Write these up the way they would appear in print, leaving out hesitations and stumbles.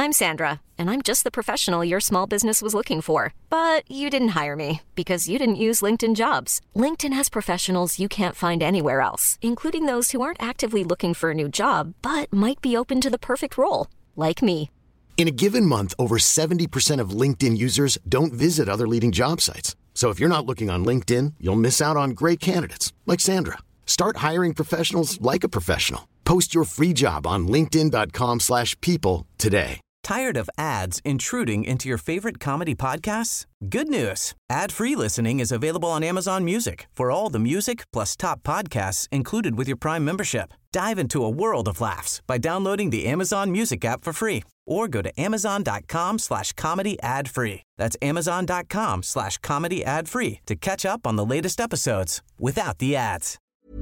I'm Sandra, and I'm just the professional your small business was looking for. But you didn't hire me because you didn't use LinkedIn Jobs. LinkedIn has professionals you can't find anywhere else, including those who aren't actively looking for a new job, but might be open to the perfect role, like me. In a given month, over 70% of LinkedIn users don't visit other leading job sites. So if you're not looking on LinkedIn, you'll miss out on great candidates like Sandra. Start hiring professionals like a professional. Post your free job on linkedin.com/people today. Tired of ads intruding into your favorite comedy podcasts? Good news. Ad-free listening is available on Amazon Music for all the music plus top podcasts included with your Prime membership. Dive into a world of laughs by downloading the Amazon Music app for free or go to amazon.com/comedy ad-free. That's amazon.com/comedy ad-free to catch up on the latest episodes without the ads.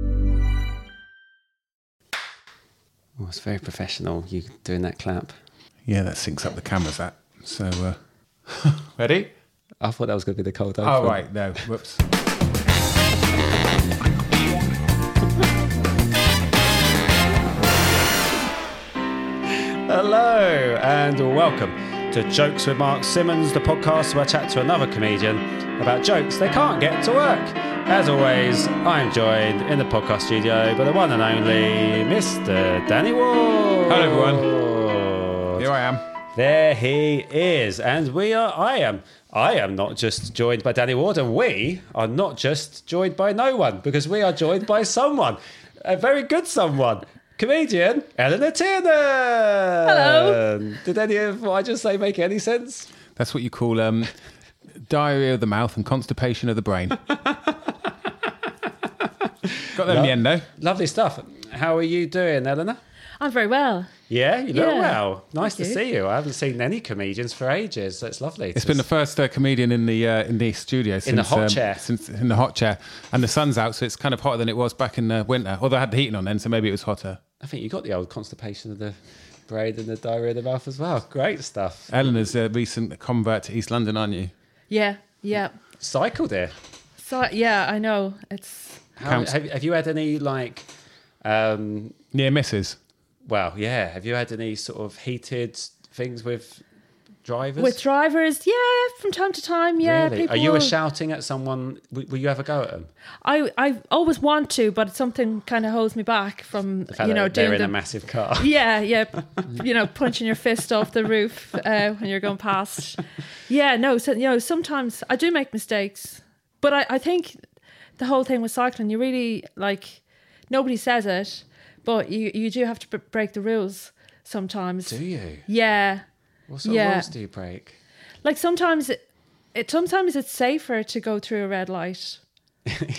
Oh, it's very professional, you doing that clap. Yeah, that syncs up the cameras, that. So, ready? I thought that was going to be the cold open. Oh, right, no, whoops. Hello and welcome to Jokes with Mark Simmons, the podcast where I chat to another comedian about jokes they can't get to work. As always, I'm joined in the podcast studio by the one and only Mr. Danny Ward. Hello, everyone. Here I am. There he is. And I am not just joined by Danny Ward, and we are not just joined by no one, because we are joined by someone, a very good someone. Comedian Eleanor Tiernan. Hello. Did any of what I just say make any sense? That's what you call diarrhea of the mouth and constipation of the brain. Got them in the end, though. Lovely stuff. How are you doing, Eleanor? I'm very well. Yeah, you look Yeah. well. Nice Thank to you. see you. I haven't seen any comedians for ages, so it's lovely. It's been the first comedian in the studio since, In the hot chair. Since in the hot chair, and the sun's out, so it's kind of hotter than it was back in the winter. Although I had the heating on then, so maybe it was hotter. I think you got the old constipation of the brain and the diarrhea of the mouth as well. Great stuff. Eleanor's a recent convert to East London, aren't you? Yeah. Cycled there. So yeah, I know. It's Have you had any Near misses. well, yeah. Have you had any sort of heated things with drivers? with drivers. Yeah, from time to time. Yeah, Really? people. Are you shouting at someone? Will you ever go at them? I always want to, but something kind of holds me back from The fact that they're in a massive car. Yeah. Punching your fist off the roof when you're going past. Yeah, no. So sometimes I do make mistakes, but I think the whole thing with cycling, you really nobody says it, but you do have to break the rules sometimes. Do you? Yeah. What sort of rules do you break? Like sometimes sometimes it's safer to go through a red light. Take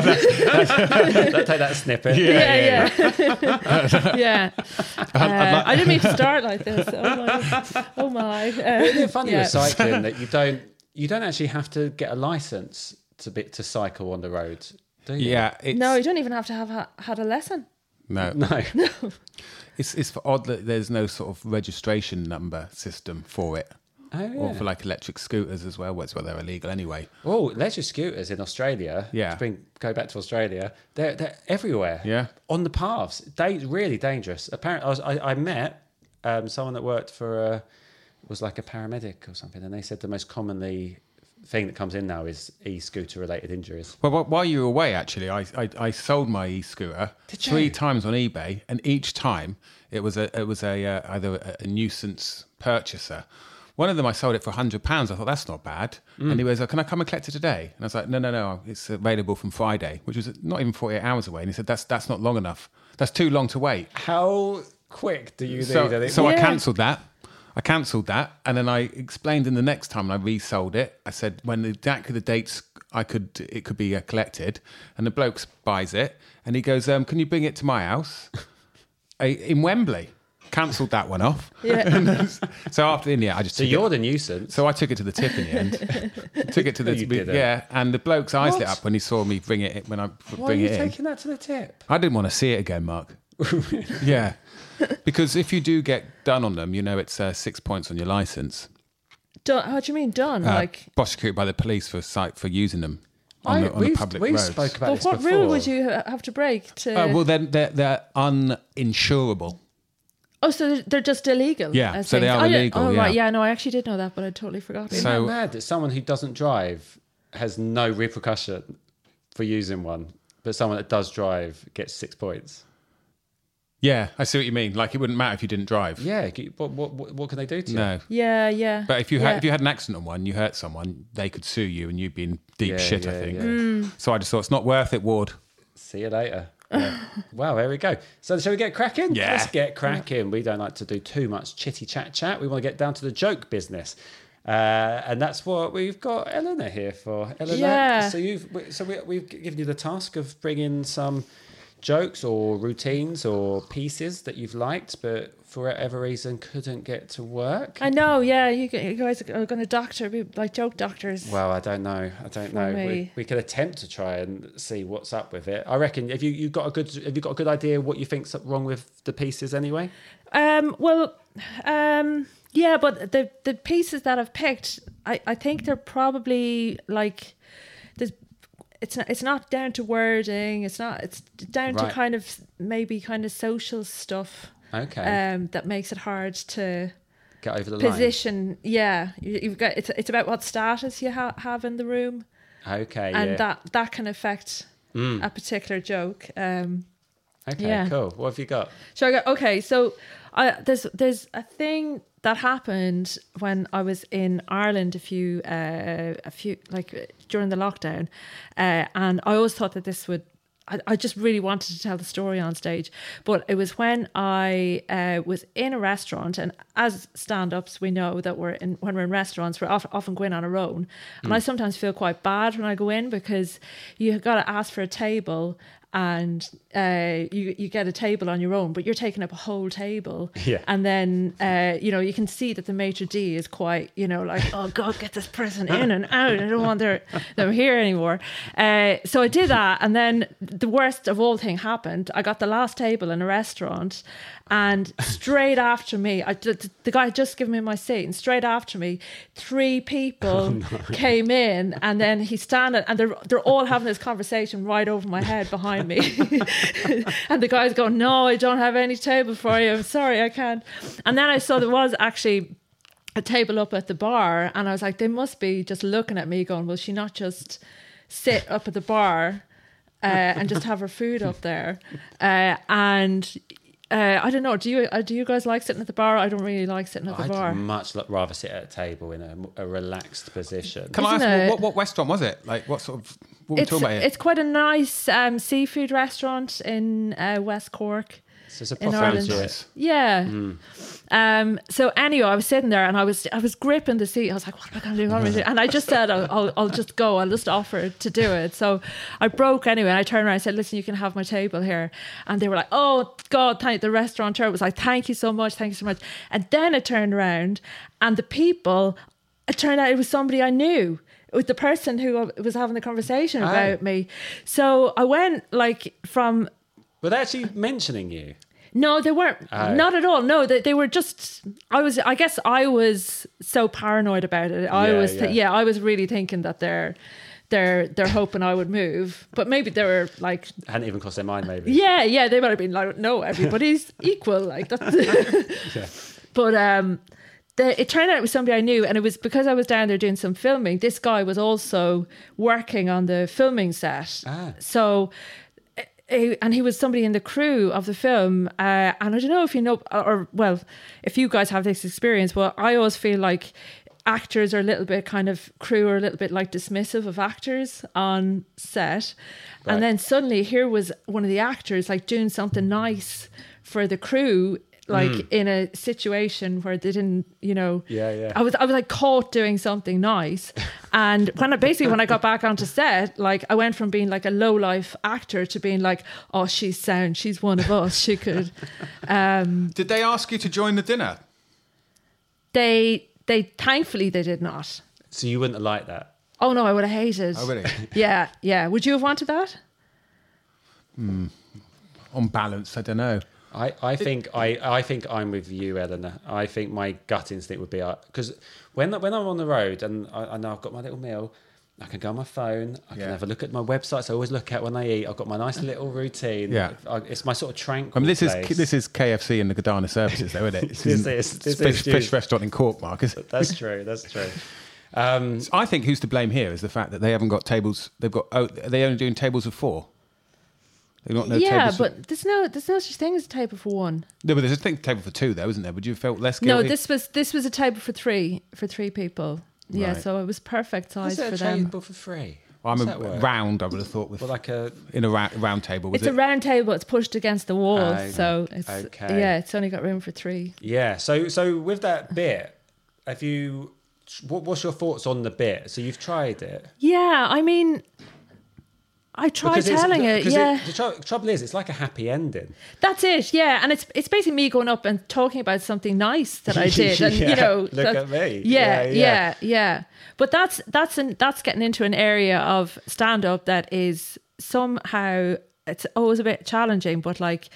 that snippet. Yeah. Yeah. I didn't mean to start like this. Oh my. Isn't it funny with cycling that you don't actually have to get a license to cycle on the road, do you? Yeah. No, you don't even have to have had a lesson. No. No. It's odd that there's no sort of registration number system for it. Oh, yeah. Or for electric scooters as well, where they're illegal anyway. Oh, electric scooters in Australia. Yeah. Go back to Australia. They're everywhere. Yeah. On the paths. Really dangerous. Apparently, I met someone that worked for was like a paramedic or something, and they said the most commonly thing that comes in now is e-scooter related injuries. Well, while you were away, actually, I sold my e-scooter 3 times on eBay, and each time it was either a nuisance purchaser. One of them I sold it for £100. I thought that's not bad, and he was like, "Can I come and collect it today?" And I was like, "No, it's available from Friday," which was not even 48 hours away. And he said, "That's not long enough. That's too long to wait." How quick do you need? So I cancelled that, and then I explained in the next time when I resold it, I said when exactly the dates it could be collected, and the bloke buys it, and he goes, "Can you bring it to my house in Wembley?" Cancelled that one off. Yeah. So after in the end, I just So you're the nuisance. So I took it to the tip in the end. Took it to the You did it. yeah, and the bloke's eyes lit What? up when he saw me bring it when I Why bring are you it in. taking that to the tip? I didn't want to see it again, Mark. Yeah, because if you do get done on them, it's 6 points on your license. Done. How do you mean done? Prosecuted by the police for using them on the public we roads. spoke about But this what before. rule would you have to break to? Well, then they're uninsurable. Oh, so they're just illegal? Yeah, as so they things. are illegal, Oh, yeah. right. Yeah, no, I actually did know that, but I totally forgot. Isn't that mad that someone who doesn't drive has no repercussion for using one, but someone that does drive gets 6 points? Yeah, I see what you mean. Like, it wouldn't matter if you didn't drive. Yeah, what can they do to you? No. Yeah. But if you had an accident on one, you hurt someone, they could sue you and you'd be in deep shit, I think. Mm. So I just thought, it's not worth it, Ward. See you later. Yeah. Wow, there we go. So shall we get cracking? Yeah. Let's get cracking. We don't like to do too much chitty chat. We want to get down to the joke business. And that's what we've got Eleanor here for. Eleanor, Yeah. we've given you the task of bringing some jokes or routines or pieces that you've liked, but for whatever reason couldn't get to work. I know, yeah. You guys are going to be like joke doctors. Well, I don't know. me. We could attempt to try and see what's up with it. I reckon. Have you got a good idea what you think's wrong with the pieces anyway? Yeah, but the pieces that I've picked, I think they're probably like it's not down to wording. It's down to kind of social stuff. Okay. That makes it hard to Get over the line. position. Yeah, you've got it's about what status you have in the room. Okay. And yeah. that can affect a particular joke. Okay. yeah. Cool. What have you got? So I go, okay, so there's a thing that happened when I was in Ireland a few like during the lockdown, and I always thought that this would. I just really wanted to tell the story on stage, but it was when I was in a restaurant, and as stand-ups, we know that when we're in restaurants, we're often going on our own, and I sometimes feel quite bad when I go in because you've got to ask for a table. And you get a table on your own, but you're taking up a whole table. Yeah. And then, you can see that the maitre d' is quite, like, oh, God, get this person in and out. I don't want them here anymore. So I did that. And then the worst of all thing happened. I got the last table in a restaurant, and straight after me, the guy had just given me my seat, and straight after me, 3 people came in, and then he's standing, and they're all having this conversation right over my head behind me. And the guy's going, no, I don't have any table for you. I'm sorry, I can't. And then I saw there was actually a table up at the bar, and I was like, they must be just looking at me going, will she not just sit up at the bar and just have her food up there? I don't know. Do you guys like sitting at the bar? I don't really like sitting at the bar. I'd much rather sit at a table in a relaxed position. Can I ask, what restaurant was it? Like, what were we talking about here? It's quite a nice seafood restaurant in West Cork. So it's a in proper Ireland. legit. Yeah. So anyway, I was sitting there and I was gripping the seat. I was like, what am I going to do? What am I going to do? And I just said, I'll just go. I'll just offer to do it. So I broke anyway. And I turned around and said, listen, you can have my table here. And they were like, oh, God, the restaurateur was like, thank you so much. Thank you so much. And then I turned around and the people, it turned out it was somebody I knew. It was the person who was having the conversation about me. So I went from... Were they actually mentioning you? No, they weren't. Not at all. No, they were just. I guess I was so paranoid about it. I was really thinking that they're hoping I would move, but maybe they were like hadn't even crossed their mind. Maybe. Yeah. They might have been like, no, everybody's equal. Like that. Yeah. But it turned out it was somebody I knew, and it was because I was down there doing some filming. This guy was also working on the filming set, so. And he was somebody in the crew of the film, and I don't know if you know, or well, if you guys have this experience, but I always feel like actors are a little bit crew are a little bit like dismissive of actors on set. Right. And then suddenly here was one of the actors like doing something nice for the crew, like in a situation where they didn't, I was like caught doing something nice. And when I got back onto set, like I went from being like a low life actor to being like, oh, she's sound, she's one of us, she could. Did they ask you to join the dinner? They thankfully they did not. So you wouldn't have liked that? Oh no, I would have hated. Oh really? Yeah. Would you have wanted that? On balance, I don't know. I think I'm with you, Eleanor. I think my gut instinct would be because when I'm on the road and I know I've got my little meal, I can go on my phone. I can have a look at my websites. I always look at when I eat. I've got my nice little routine. Yeah. It's my sort of tranquil. I mean, this place. is KFC and the Godana services, though, isn't it? This is fish restaurant in Cork, Marcus. That's true. That's true. So I think who's to blame here is the fact that they haven't got tables. They're only doing tables of 4. They've got no tables. But there's no such thing as a table for 1. No, but there's a table for 2, though, isn't there? Would you have felt less guilty? No, this was a table for 3 people. Yeah, Right. so it was perfect size Is for it a them. table for free? Well, Does that work? round, I would have thought, with like in a round table. It's a round table. It's pushed against the wall, Oh, so it's okay. it's only got room for 3. Yeah. So with that bit, have you? What's your thoughts on the bit? So you've tried it. Yeah, I mean, I tried telling it. Yeah, The trouble is, it's like a happy ending. that's it. Yeah, and it's basically me going up and talking about something nice that I did, and Yeah, you know, look at me. Yeah. But that's getting into an area of stand up that is somehow it's always a bit challenging, but like,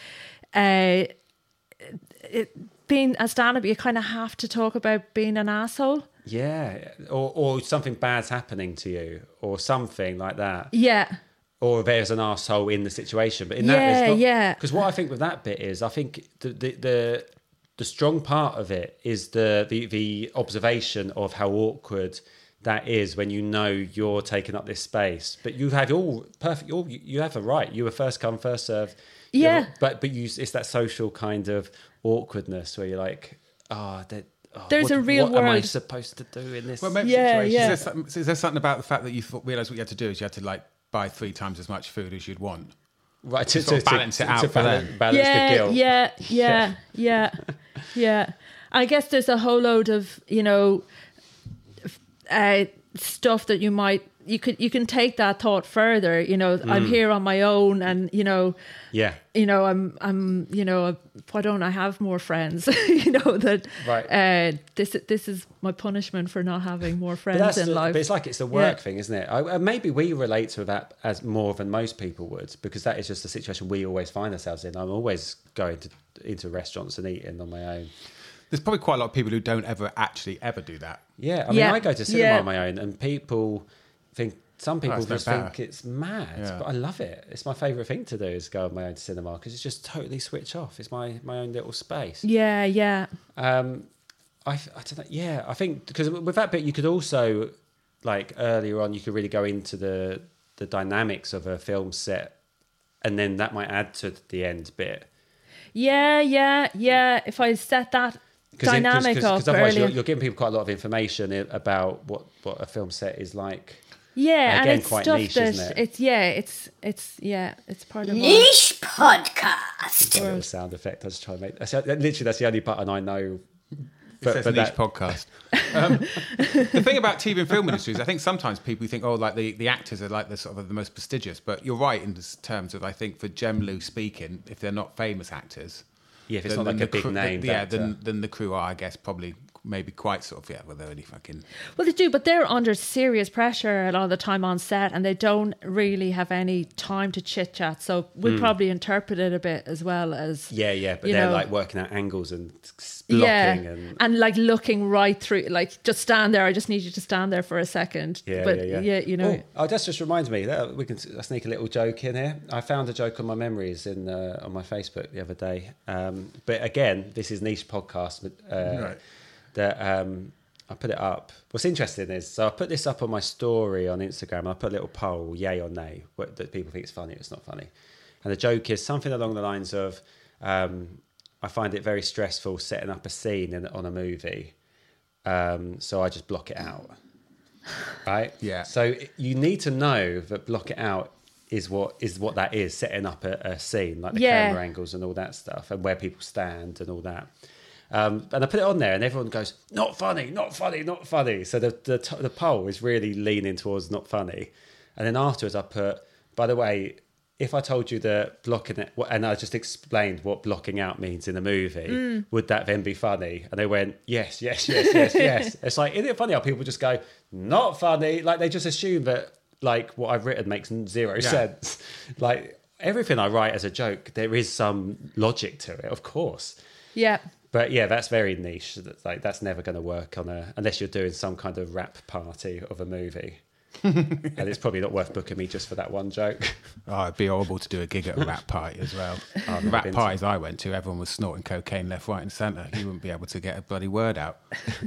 being a stand up, you kind of have to talk about being an asshole. Yeah, or something bad's happening to you, or something like that. Yeah. Or there's an arsehole in the situation. But in that, yeah. Because what I think with that bit is, I think the strong part of it is the observation of how awkward that is when you know you're taking up this space. But you have you have a right. You were first come, first serve. Yeah. But it's that social kind of awkwardness where you're like, there's a real what am I world. supposed to do in this maybe situation? Yeah. Is there something about the fact that you realised what you had to do is you had to like buy 3 times as much food as you'd want? Right, to sort of balance it out for them. Balance the guilt. Yeah. I guess there's a whole load of, you know, stuff that you can take that thought further. You know, I'm here on my own, and you know, I'm you know, why don't I have more friends? You know that. Right. This is my punishment for not having more friends in life. But it's the work thing, isn't it? Maybe we relate to that as more than most people would, because that is just the situation we always find ourselves in. I'm always going into restaurants and eating on my own. There's probably quite a lot of people who don't ever do that. Yeah, I mean, I go to cinema on my own, and people think. Some people just think it's mad, but I love it. It's my favourite thing to do is go on my own to cinema because it's just totally switch off. It's my own little space. Yeah. I don't know. Yeah, I think because with that bit you could also, like earlier on, you could really go into the dynamics of a film set, and then that might add to the end bit. Yeah. If I set that dynamic up otherwise earlier, you're giving people quite a lot of information about what a film set is like. Yeah, again, and it's quite stuff niche, that isn't it? it's part of Niche podcast. A little sound effect. I was trying to make. That's the only button I know. It says niche podcast. The thing about TV and film industries, I think sometimes people think, like the actors are like the sort of the most prestigious, but you're right in terms of, I think, for generally speaking, if they're not famous actors, if it's not like a big name, then the crew are, I guess, probably maybe quite sort of, well, they're only fucking... Well, they do, but they're under serious pressure a lot of the time on set, and they don't really have any time to chit-chat, so we probably interpret it a bit as well as... Yeah, but they're like working out angles and blocking and like looking right through, like, just stand there, I just need you to stand there for a second. Yeah, you know... Oh, that just reminds me, that we can sneak a little joke in here. I found a joke on my memories on my Facebook the other day, but again, this is niche podcast, right. That I put it up. What's interesting is, so I put this up on my story on Instagram. I put a little poll, yay or nay, that people think it's funny or it's not funny. And the joke is something along the lines of, I find it very stressful setting up a scene on a movie, so I just block it out. Right? Yeah. So you need to know that block it out is what that is, setting up a scene, like the camera angles and all that stuff, and where people stand and all that. And I put it on there, and everyone goes, "Not funny, not funny, not funny." So the poll is really leaning towards not funny. And then afterwards, I put, by the way, if I told you that blocking it, and I just explained what blocking out means in a movie, would that then be funny? And they went, yes. It's like, isn't it funny how people just go, not funny? Like they just assume that like what I've written makes zero sense. Like everything I write as a joke, there is some logic to it, of course. Yeah. But yeah, that's very niche. That's never going to work unless you're doing some kind of rap party of a movie. And it's probably not worth booking me just for that one joke. Oh, it'd be horrible to do a gig at a rap party as well. The rap parties I went to, everyone was snorting cocaine left, right and centre. You wouldn't be able to get a bloody word out.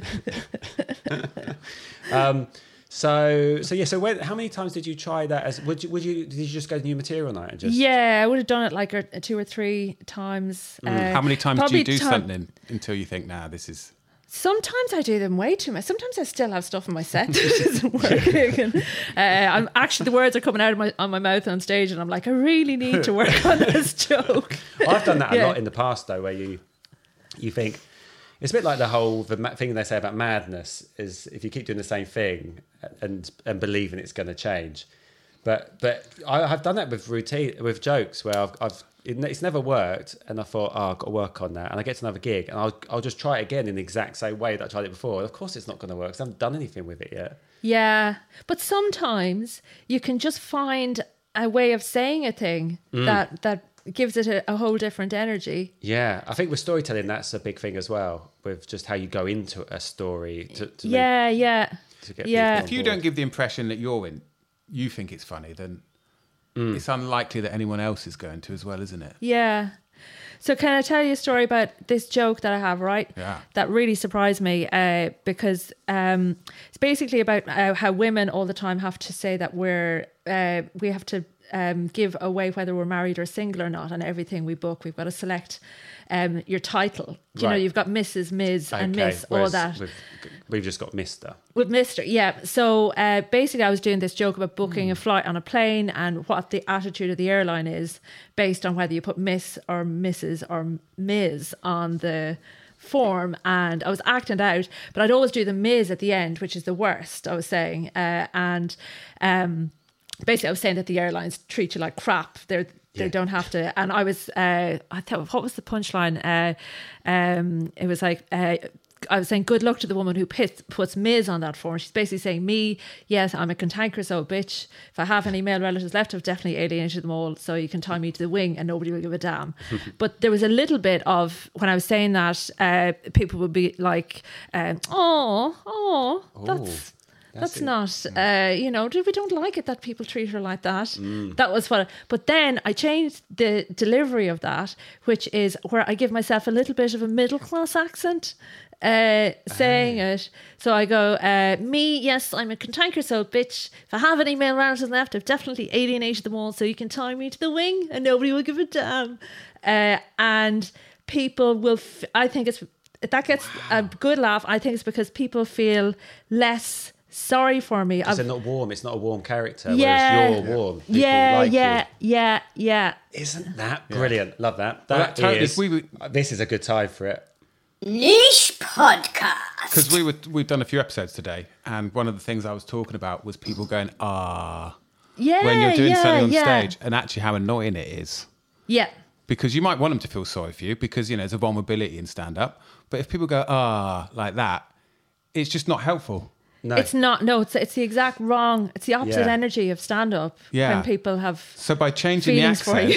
So how many times did you try that? Did you just go to New Material Night and just? Yeah, I would have done it like 2 or 3 times. How many times do you do something until you think, nah, this is... Sometimes I do them way too much. Sometimes I still have stuff in my set that isn't working. I'm actually, the words are coming out of my mouth on stage, and I'm like, I really need to work on this joke. I've done that a lot in the past, though, where you think it's a bit like the thing they say about madness is if you keep doing the same thing and believing it's going to change. But I have done that with jokes where it's never worked, and I thought, I've got to work on that, and I get to another gig, and I'll just try it again in the exact same way that I tried it before. And of course, it's not going to work because I haven't done anything with it yet. Yeah, but sometimes you can just find a way of saying a thing that gives it a whole different energy. Yeah, I think with storytelling, that's a big thing as well, with just how you go into a story to get people on If you board. don't give the impression that you think it's funny, then it's unlikely that anyone else is going to as well, isn't it? Yeah. So can I tell you a story about this joke that I have, right? Yeah. That really surprised me because it's basically about how women all the time have to say that we have to give away whether we're married or single or not, and everything we book, we've got to select your title. You know, you've got Mrs., Ms. and Miss, all that. We've just got Mr. With Mr. Yeah. So basically I was doing this joke about booking a flight on a plane and what the attitude of the airline is based on whether you put Miss or Mrs. or Ms. on the form, and I was acting it out, but I'd always do the Ms. at the end, which is the worst, I was saying. Basically I was saying that the airlines treat you like crap. They don't have to. And I was, I thought, what was the punchline? It was like, I was saying, good luck to the woman who puts Ms. on that form. She's basically saying, me, yes, I'm a cantankerous old bitch. If I have any male relatives left, I've definitely alienated them all, so you can tie me to the wing and nobody will give a damn. But there was a little bit of, when I was saying that, people would be like, that's not, we don't like it that people treat her like that. That was but then I changed the delivery of that, which is where I give myself a little bit of a middle class accent, saying it. So I go, me, yes, I'm a cantankerous old bitch. If I have any male relatives left, I've definitely alienated them all, so you can tie me to the wing and nobody will give a damn. And people will, I think that gets a good laugh. I think it's because people feel less sorry for me. Because they're not warm. It's not a warm character. Yeah. Whereas you're warm. People like you. Yeah. Isn't that brilliant? Love that. Well, This is a good time for it. Niche Podcast. Because we've done a few episodes today, and one of the things I was talking about was people going, Yeah. when you're doing something on stage, and actually how annoying it is. Yeah. Because you might want them to feel sorry for you because, there's a vulnerability in stand-up. But if people go, like that, it's just not helpful. No. It's not. No, it's the exact wrong. It's the opposite energy of stand-up. Yeah. When people have So by changing the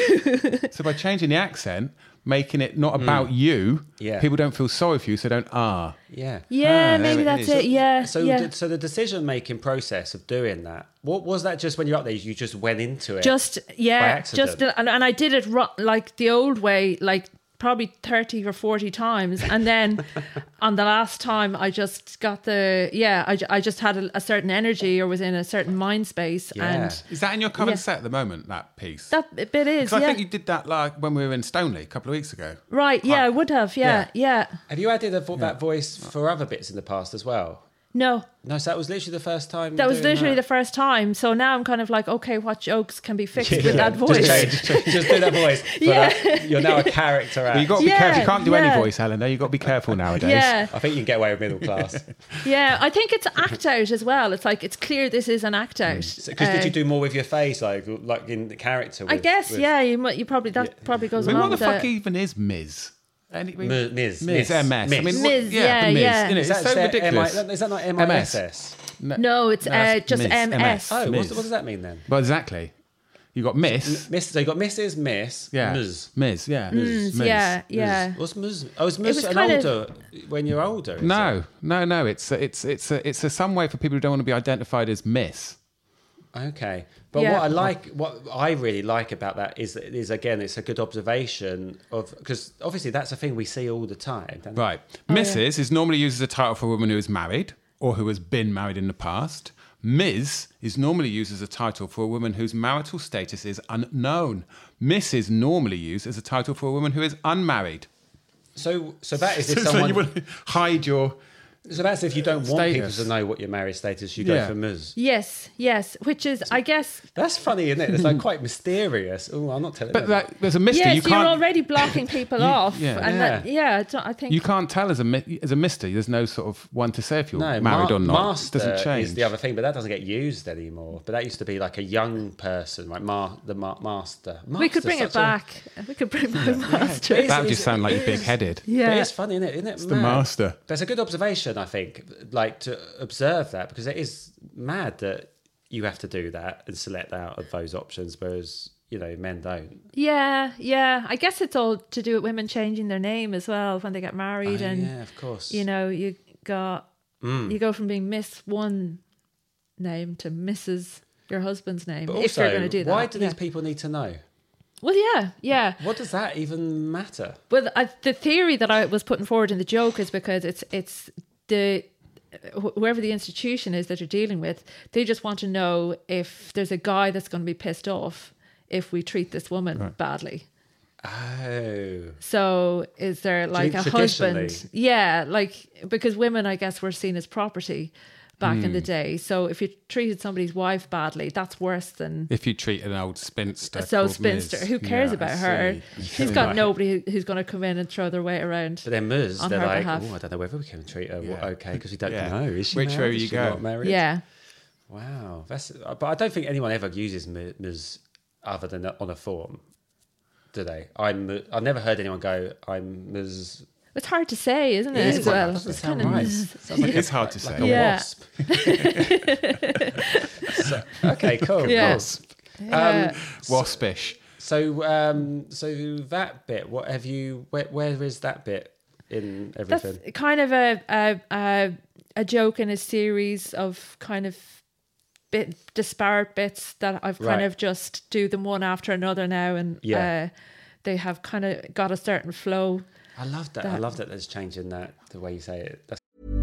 accent, making it not about you, people don't feel sorry for you, so don't Yeah, there maybe it that's is. it. Yeah. So the decision-making process of doing that, what was that? Just when you're up there, you just went into it. By accident. And I did it like the old way, like probably 30 or 40 times, and then on the last time I just got I just had a certain energy or was in a certain mind space. And is that in your current set at the moment, that piece? That bit is, I think you did that like when we were in Stoneleigh a couple of weeks ago. Right, I would have, yeah. Have you added that voice for other bits in the past as well? No, so that was literally the first time. That was literally the first time. So now I'm kind of like, okay, what jokes can be fixed with that voice? Just do that voice. You're now a character. Well, you got to be careful. You can't do any voice, Helena. You've got to be careful nowadays. Yeah. I think you can get away with middle class. Yeah, I think it's act out as well. It's like it's clear this is an act out. Because did you do more with your face, like in the character? I guess, you probably probably goes along. What the fuck with even is Ms? Ms. MS. I mean, Ms, yeah. yeah. It's so ridiculous. Is that not MISS? No, it's just MS. Oh, what does that mean then? Well, exactly. You got Miss. So you got Mrs. Miss. Yeah. Ms. Yeah. Yeah. What's Ms? Oh, is Ms an older when you're older? No. It's some way for people who don't want to be identified as Miss. Okay, but Yeah. what I really like about that is again, it's a good observation of, because obviously that's a thing we see all the time. don't we? Right. Mrs. is normally used as a title for a woman who is married or who has been married in the past. Ms. is normally used as a title for a woman whose marital status is unknown. Miss is normally used as a title for a woman who is unmarried. So that is if So someone. you would hide your... So that's if you don't want people Status. to know what your marriage status, you go Yeah. for Ms. Yes, which is, I guess, That's funny, isn't it? It's like quite mysterious. Oh, I'm not telling. But them. there's a mystery. yes, You you're can't... already blocking people off. yeah. And I think... You can't tell as a mystery. There's no sort of one to say if you're No, married or not. Master It doesn't change. is the other thing, but that doesn't get used anymore. But that used to be like a young person, like master. we could bring it back. We could bring back Master. It That would is- just sound like you're big-headed. But Yeah. it's funny, isn't it? Isn't it? The master. That's a good observation, I think, like to observe that, because it is mad that you have to do that and select out of those options, whereas, men don't. Yeah. I guess it's all to do with women changing their name as well when they get married, and yeah, of course. you go from being Miss one name to Mrs. your husband's name. But if you're also, going to do that, why do these people need to know? Well, yeah. What does that even matter? Well, the theory that I was putting forward in the joke is because it's the whoever the institution is that you're dealing with, they just want to know if there's a guy that's going to be pissed off if we treat this woman badly. Oh. So is there like a traditionally? husband? Yeah, like, because women, I guess, were seen as property back in the day. So if you treated somebody's wife badly, that's worse than... If you treat an old spinster So called spinster, Ms. who cares Yeah, about I her? see. She's got nobody who's going to come in and throw their weight around. But then Ms, on they're her like, behalf. I don't know whether we can treat her Yeah. okay, because we don't Yeah. know. Is she Which married? way Is you she go? not married? Yeah. Wow. But I don't think anyone ever uses Ms other than on a form, do they? I've never heard anyone go, I'm Ms. It's hard to say, isn't it? It is as quite- well. doesn't It's sound kind of- right. Sounds like It's hard to like say. a Yeah. wasp. Okay, cool. Yeah. Cool. Waspish. So that bit, what have you? Where is that bit in everything? That's kind of a joke in a series of kind of disparate bits that I've kind Right. of just do them one after another now, and Yeah. they have kind of got a certain flow. I love that. I love that. There's changing that the way you say it. That's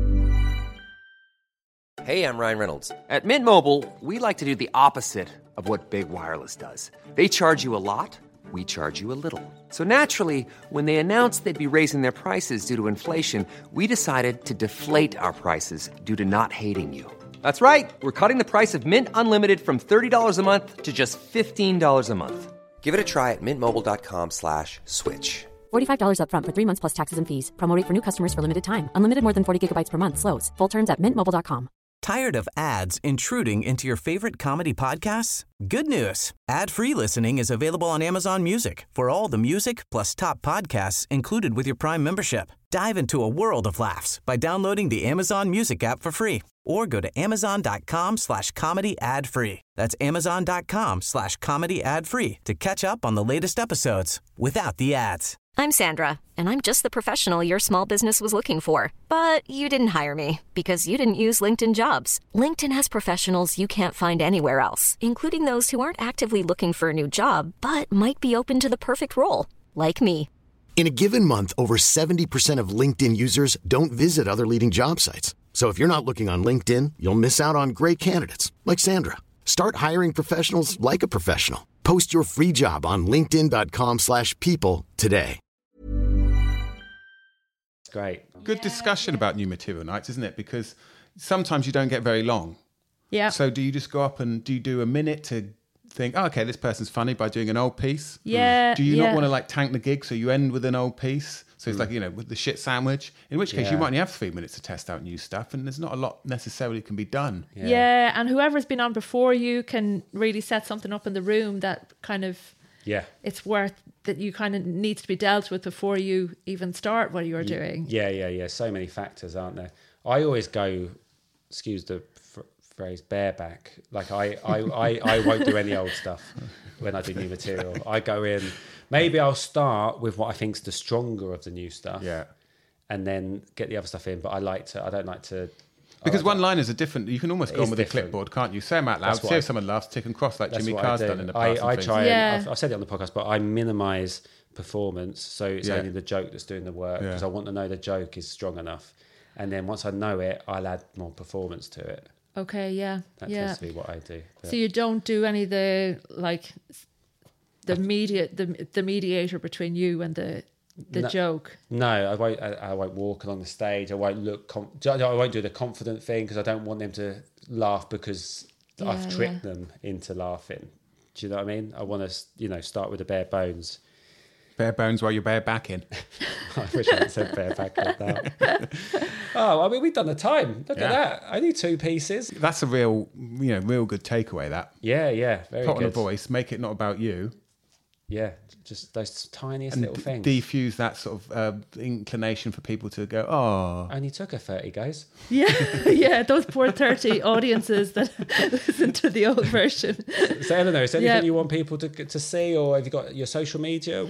Hey, I'm Ryan Reynolds. At Mint Mobile, we like to do the opposite of what Big Wireless does. They charge you a lot, we charge you a little. So naturally, when they announced they'd be raising their prices due to inflation, we decided to deflate our prices due to not hating you. That's right. We're cutting the price of Mint Unlimited from $30 a month to just $15 a month. Give it a try at mintmobile.com/switch. $45 up front for 3 months plus taxes and fees. Promo rate for new customers for limited time. Unlimited more than 40 gigabytes per month. Slows full terms at mintmobile.com. Tired of ads intruding into your favorite comedy podcasts? Good news. Ad-free listening is available on Amazon Music for all the music plus top podcasts included with your Prime membership. Dive into a world of laughs by downloading the Amazon Music app for free or go to amazon.com/comedy ad-free. That's amazon.com/comedy ad-free to catch up on the latest episodes without the ads. I'm Sandra, and I'm just the professional your small business was looking for. But you didn't hire me because you didn't use LinkedIn Jobs. LinkedIn has professionals you can't find anywhere else, including those who aren't actively looking for a new job, but might be open to the perfect role, like me. In a given month, over 70% of LinkedIn users don't visit other leading job sites. So if you're not looking on LinkedIn, you'll miss out on great candidates like Sandra. Start hiring professionals like a professional. Post your free job on linkedin.com/people today. great. Good discussion about new material nights, isn't it? Because sometimes you don't get very long. Yeah. So do you just go up and do you do a minute to think, oh, okay, this person's funny by doing an old piece? Yeah. Do you not yeah. want to like tank the gig so you end with an old piece? So it's like, with the shit sandwich, in which case you might only have 3 minutes to test out new stuff and there's not a lot necessarily can be done. Yeah, and whoever's been on before you can really set something up in the room that kind of it's worth that you kind of needs to be dealt with before you even start what you're doing. Yeah. So many factors, aren't there? I always go, excuse the phrase, bareback. Like I won't do any old stuff when I do new material. I go in. Maybe I'll start with what I think's the stronger of the new stuff. Yeah. And then get the other stuff in. But I don't like to Because one-liners are different. You can almost go on with different. a clipboard, can't you? Say them out loud. That's what See if someone laughs, tick and cross like That's Jimmy what I Carr's do. done in the past. I and try, things. and I've said it on the podcast, but I minimise performance, so it's Yeah. only the joke that's doing the work, because Yeah. I want to know the joke is strong enough. And then once I know it, I'll add more performance to it. Okay, yeah. That yeah. tends to be what I do. So you don't do any of the, like, the mediator between you and the joke? No, I won't walk along the stage. I won't look. I won't do the confident thing, because I don't want them to laugh because I've tricked them into laughing. Do you know what I mean? I want to, start with the bare bones. Bare bones while you're barebacking. I wish I had said bareback like that. Oh, I mean, we've done the time. Look at that. Only 2 pieces. That's a real good takeaway. That. Yeah, very Put good. on a voice, make it not about you. Yeah, just those tiniest And little things. defuse that sort of inclination for people to go, oh. Only took her 30 goes. Yeah, those poor 30 audiences that listen to the old version. So Eleanor, is there anything you want people to see, or have you got your social media?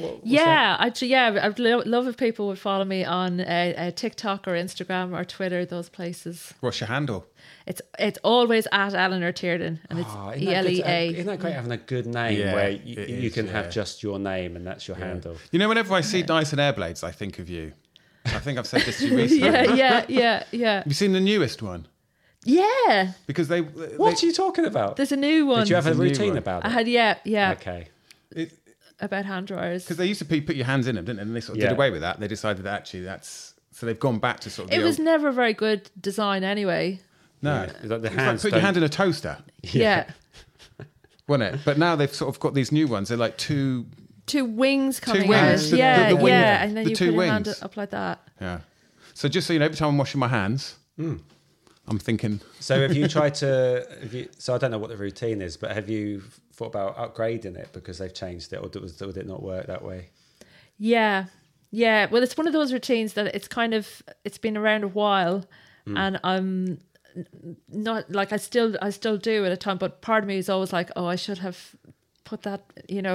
I'd love if people would follow me on TikTok or Instagram or Twitter, those places. What's your handle? It's always at Eleanor Tiernan, and it's ELEA. Isn't that great having a good name where you can have just your name and that's your handle? You know, whenever I see Dyson Airblades, I think of you. I think I've said this to you recently. yeah. Have you seen the newest one? Yeah. Because What are you talking about? There's a new one. Did you have a There's a new routine one. about it? I had, yeah. Okay. About hand dryers. Because they used to put your hands in them, didn't they? And they sort of did away with that. They decided that actually so they've gone back to sort of It was never a very good design anyway. No. Yeah. Like the It's hands put your hand in a toaster. Yeah. Wasn't it? But now they've sort of got these new ones. They're like two wings coming wings. out. The wing- and then the you two put your hand wings. up like that. Yeah. So just so you know, every time I'm washing my hands, I'm thinking. So have you tried to? So I don't know what the routine is, but have you thought about upgrading it because they've changed it, or did it not work that way? Yeah. Well, it's one of those routines that it's been around a while, and I'm not like I still do at a time, but part of me is always like, oh, I should have put that,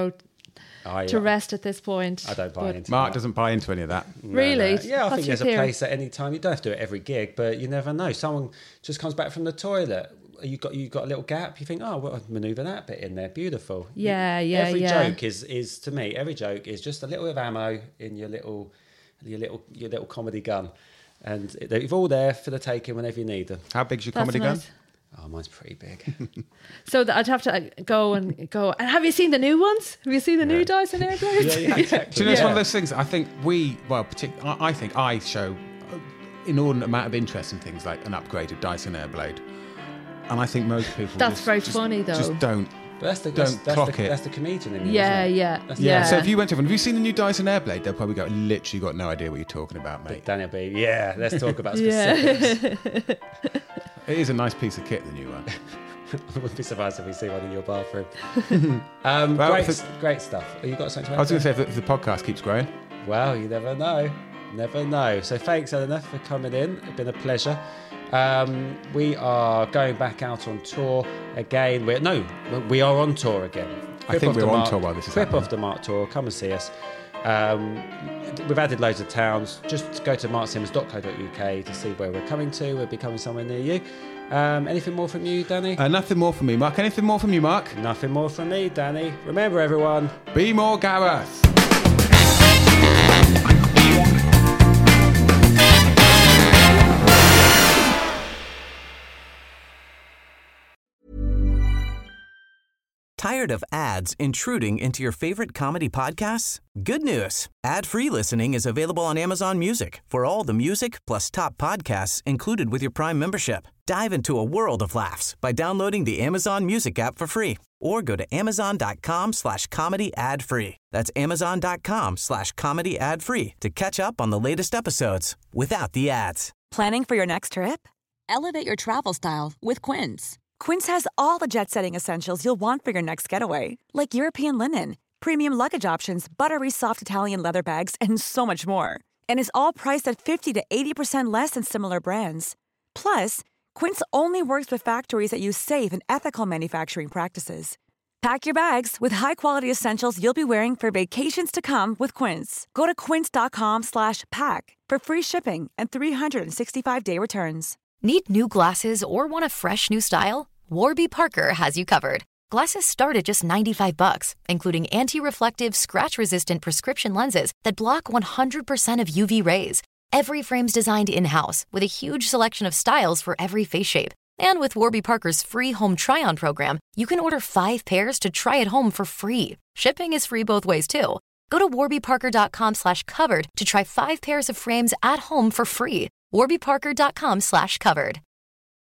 to rest at this point. I don't buy into Mark that. doesn't buy into any of that. Really? No. Yeah, I What's think your there's a theory? place at any time. You don't have to do it every gig, but you never know. Someone just comes back from the toilet. You got a little gap. You think, oh, well, I'd manoeuvre that bit in there. Beautiful. Every joke is to me. Every joke is just a little bit of ammo in your little comedy gun, and they're all there for the taking whenever you need them. How big's your That's comedy nice. gun? Oh, mine's pretty big. So I'd have to go. And have you seen the new ones? Have you seen the new Dyson Airblades? yeah, exactly. Do you know, it's one of those things. I think I think I show inordinate amount of interest in things like an upgraded Dyson Airblade, and I think most people. That's very funny, though. Just don't. But That's that's the comedian in you. Yeah. Yeah. So if you went to everyone, have you seen the new Dyson Airblade? They'll probably go, literally got no idea what you're talking about, mate. Daniel B. Yeah, let's talk about specifics. It is a nice piece of kit, the new one. I wouldn't be surprised if we see one in your bathroom. Well, Great stuff. Have you got something to add? I was going to say, if the podcast keeps growing. Well, you never know. Never know. So thanks, Eleanor, for coming in. It's been a pleasure. We are going back out on tour again. We are on tour again. I think we're on tour while this is Crip happening. Off the Mark tour. Come and see us. We've added loads of towns. Just go to marksimmons.co.uk to see where we're coming to. We'll be coming somewhere near you. Anything more from you, Danny? Nothing more from me, Mark. Anything more from you, Mark? Nothing more from me, Danny. Remember, everyone. Be more Gareth. Tired of ads intruding into your favorite comedy podcasts? Good news. Ad-free listening is available on Amazon Music for all the music plus top podcasts included with your Prime membership. Dive into a world of laughs by downloading the Amazon Music app for free or go to amazon.com/comedy ad-free. That's amazon.com/comedy ad-free to catch up on the latest episodes without the ads. Planning for your next trip? Elevate your travel style with Quince. Quince has all the jet-setting essentials you'll want for your next getaway, like European linen, premium luggage options, buttery soft Italian leather bags, and so much more. And is all priced at 50 to 80% less than similar brands. Plus, Quince only works with factories that use safe and ethical manufacturing practices. Pack your bags with high-quality essentials you'll be wearing for vacations to come with Quince. Go to quince.com/pack for free shipping and 365-day returns. Need new glasses or want a fresh new style? Warby Parker has you covered. Glasses start at just $95, including anti-reflective, scratch-resistant prescription lenses that block 100% of UV rays. Every frame's designed in-house with a huge selection of styles for every face shape. And with Warby Parker's free home try-on program, you can order 5 pairs to try at home for free. Shipping is free both ways, too. Go to warbyparker.com/covered to try 5 pairs of frames at home for free. warbyparker.com/covered.